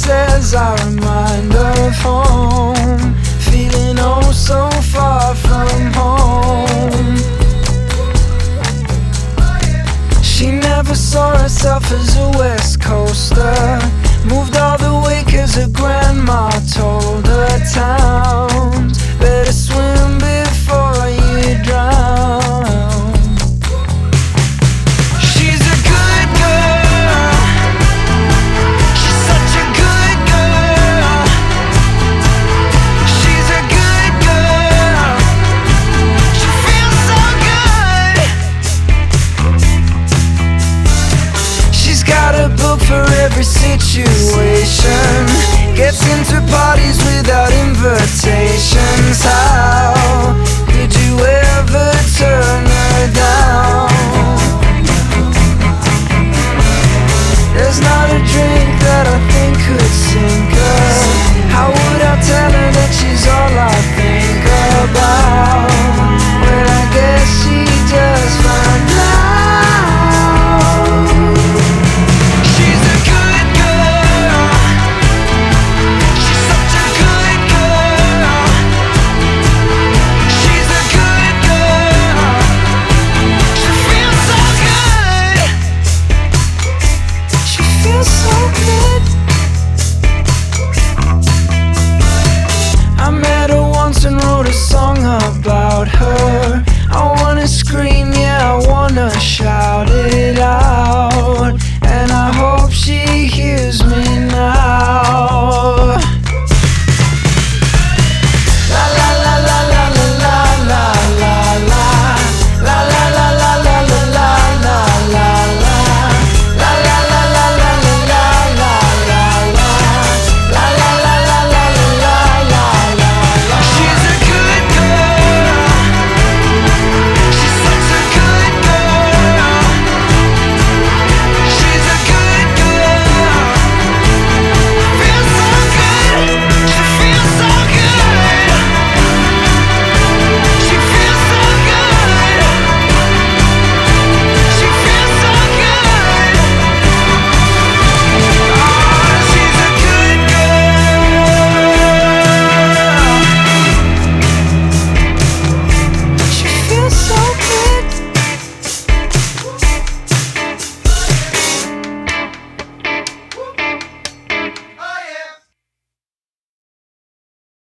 says I remind her of home, feeling oh so far from home. She never saw herself as a West Coaster, moved all the way 'cause her grandma told her towns better swim before you drown. She's a good girl, she's such a good girl. She's a good girl, she feels so good. She's got a book for every situation,